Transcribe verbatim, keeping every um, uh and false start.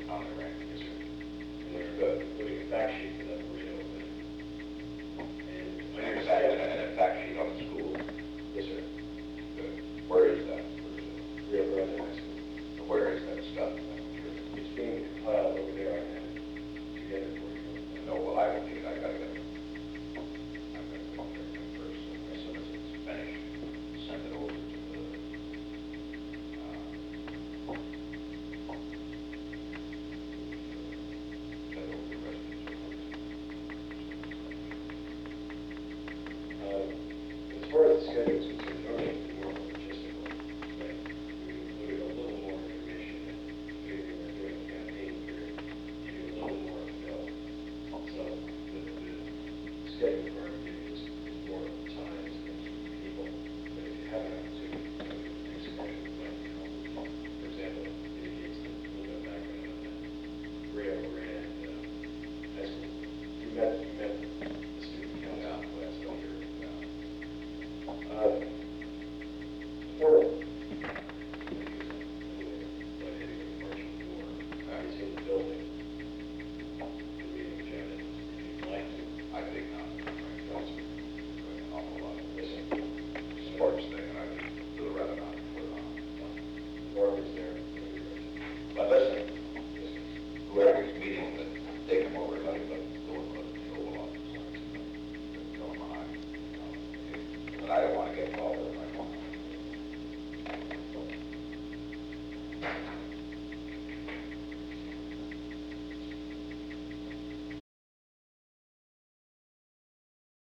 on the rank, yes, sir. And they're good, including a fact sheet for that burrito event. And on And your a fact, side, and a fact sheet on the school. yes, sir, Good. Where is that? Where is it? Rio Grande High School. Where is that stuff? It's being compiled over there right now to get it for you. No, well, I don't need it, I gotta get it. I've got to go there first, so as soon as it's finished, send it over to the, uh, send over the rest of it. Um, As far as the schedule is concerned, normally it's more logistical, but we included a little more information in figuring we're doing a campaign period, give you a little more fill. So the, the schedule for our meeting is, is more times and people, but if you have an opportunity to do the schedule, it might be helpful. For example, it indicates a little bit of background on that Rio Grande uh, high school. You met, you met the student council last year. Uh, Four. But hitting a marching door, is in the building. The reading Janet, if you'd like to. I think not, right, that's doing an awful lot of Listen, sports thing, and I would rather not put it on. Barbara's there. But listen, whoever's meeting, that take them over, let them go and put the Oval Office. Tell them I, but I don't want to get involved